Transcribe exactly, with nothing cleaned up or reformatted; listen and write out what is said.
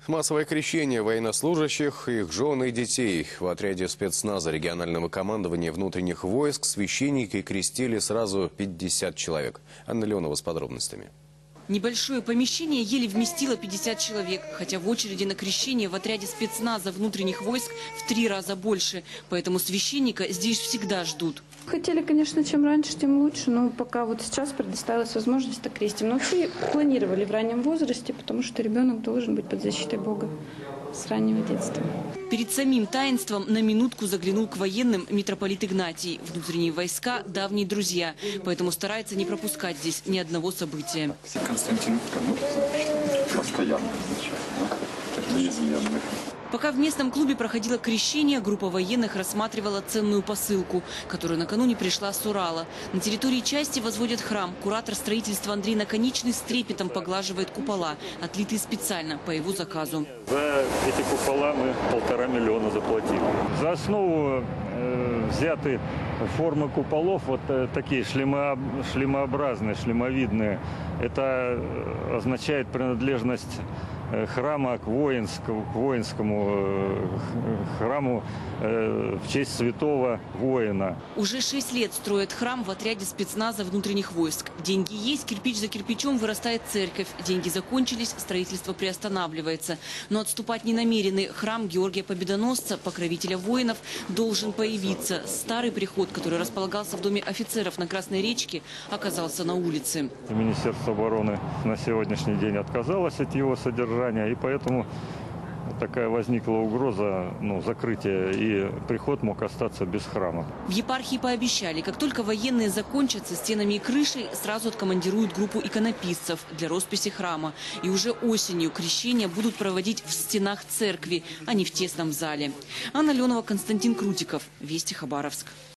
Массовое крещение военнослужащих, их жен и детей. В отряде спецназа регионального командования внутренних войск священники крестили сразу пятьдесят человек. Анна Леонова с подробностями. Небольшое помещение еле вместило пятьдесят человек, хотя в очереди на крещение в отряде спецназа внутренних войск в три раза больше. Поэтому священника здесь всегда ждут. Хотели, конечно, чем раньше, тем лучше, но пока вот сейчас предоставилась возможность, так крестим. Но вообще планировали в раннем возрасте, потому что ребенок должен быть под защитой Бога с раннего детства. Перед самим таинством на минутку заглянул к военным митрополит Игнатий. Внутренние войска – давние друзья, поэтому старается не пропускать здесь ни одного события. Константин постоянно неизменный. Пока в местном клубе проходило крещение, группа военных рассматривала ценную посылку, которая накануне пришла с Урала. На территории части возводят храм. Куратор строительства Андрей Наконечный с трепетом поглаживает купола, отлитые специально по его заказу. За эти купола мы полтора миллиона заплатили. За основу э, взяты формы куполов, вот э, такие шлемо, шлемообразные, шлемовидные. Это означает принадлежность храма к воинскому, к воинскому храму в честь святого воина. Уже шесть лет строят храм в отряде спецназа внутренних войск. Деньги есть, кирпич за кирпичом вырастает церковь. Деньги закончились, строительство приостанавливается. Но отступать не намерены. Храм Георгия Победоносца, покровителя воинов, должен появиться. Старый приход, который располагался в доме офицеров на Красной речке, оказался на улице. Министерство обороны на сегодняшний день отказалось от его содержания. И поэтому такая возникла угроза ну, закрытия, и приход мог остаться без храма. В епархии пообещали, как только военные закончатся стенами и крышей, сразу откомандируют группу иконописцев для росписи храма. И уже осенью крещения будут проводить в стенах церкви, а не в тесном зале. Анна Леонова, Константин Крутиков. Вести, Хабаровск.